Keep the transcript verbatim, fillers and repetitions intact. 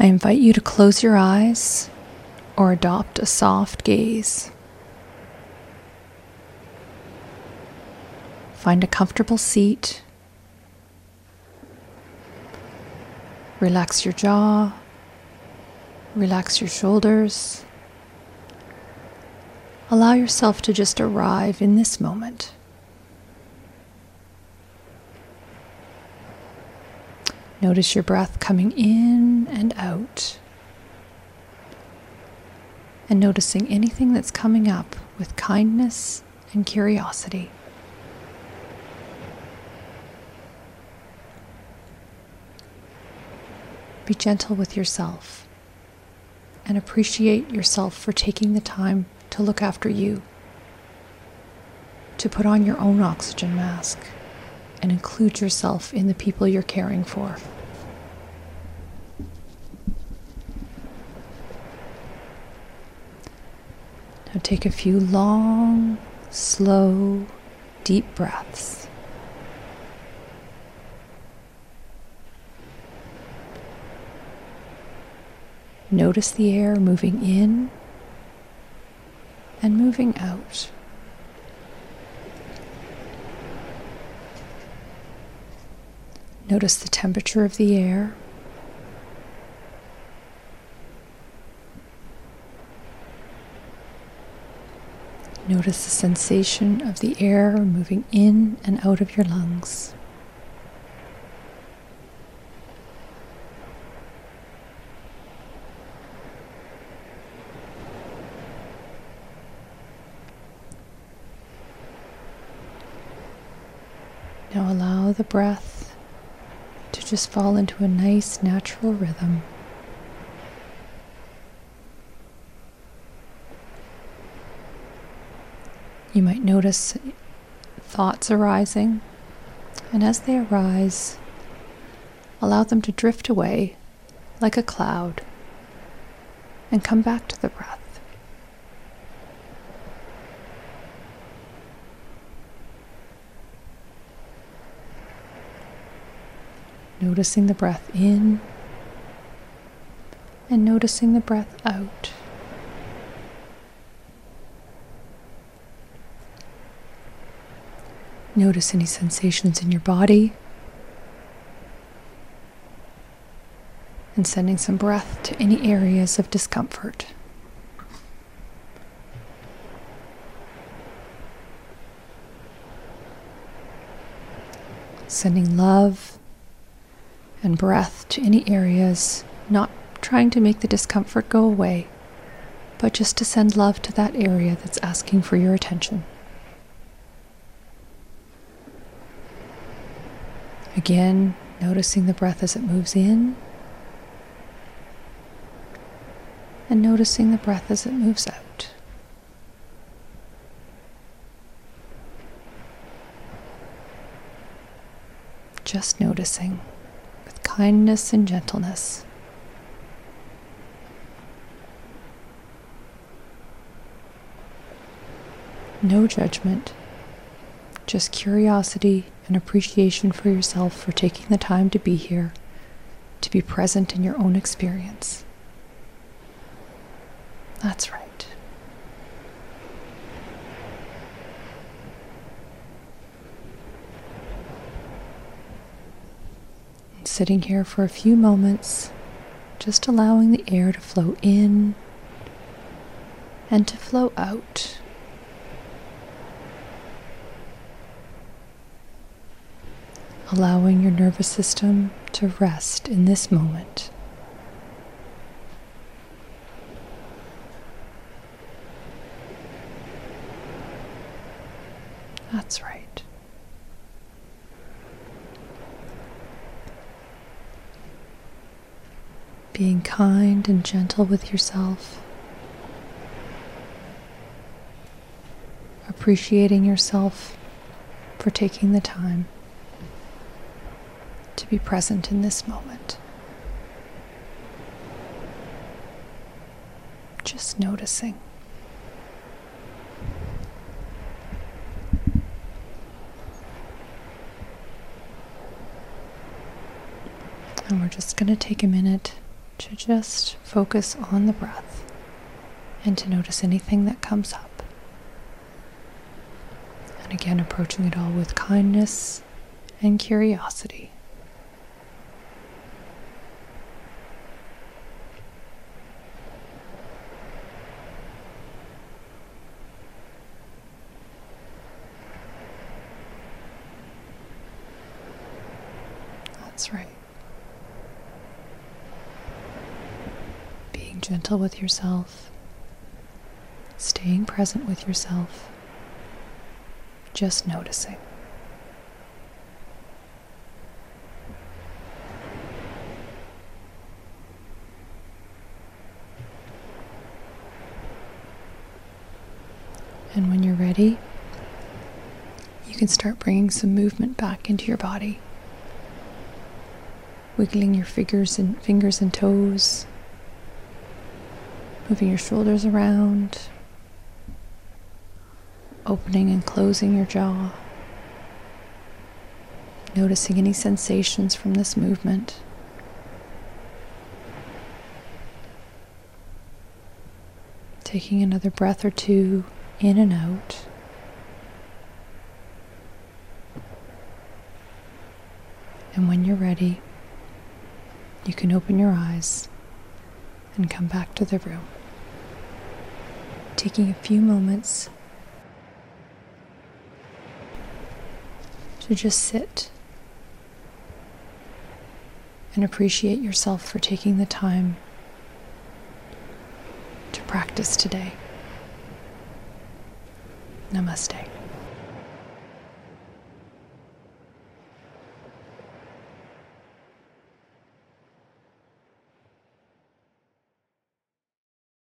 I invite you to close your eyes or adopt a soft gaze. Find a comfortable seat. Relax your jaw. Relax your shoulders. Allow yourself to just arrive in this moment. Notice your breath coming in and out, and noticing anything that's coming up with kindness and curiosity. Be gentle with yourself and appreciate yourself for taking the time to look after you, to put on your own oxygen mask and include yourself in the people you're caring for. Now take a few long, slow, deep breaths. Notice the air moving in and moving out. Notice the temperature of the air. Notice the sensation of the air moving in and out of your lungs. Now allow the breath to just fall into a nice natural rhythm. You might notice thoughts arising, and as they arise, allow them to drift away like a cloud and come back to the breath. Noticing the breath in and noticing the breath out. Notice any sensations in your body and sending some breath to any areas of discomfort. Sending love and breath to any areas, not trying to make the discomfort go away, but just to send love to that area that's asking for your attention. Again, noticing the breath as it moves in, and noticing the breath as it moves out. Just noticing. Kindness and gentleness. No judgment, just curiosity and appreciation for yourself for taking the time to be here, to be present in your own experience. That's right. Sitting here for a few moments, just allowing the air to flow in and to flow out. Allowing your nervous system to rest in this moment. That's right. Being kind and gentle with yourself. Appreciating yourself for taking the time to be present in this moment. Just noticing. And we're just going to take a minute to just focus on the breath and to notice anything that comes up. And again, approaching it all with kindness and curiosity. That's right. Being gentle with yourself, staying present with yourself, just noticing. And when you're ready, you can start bringing some movement back into your body. Wiggling your fingers and fingers and toes, moving your shoulders around, opening and closing your jaw, noticing any sensations from this movement. Taking another breath or two in and out. And when you're ready, you can open your eyes and come back to the room. Taking a few moments to just sit and appreciate yourself for taking the time to practice today. Namaste.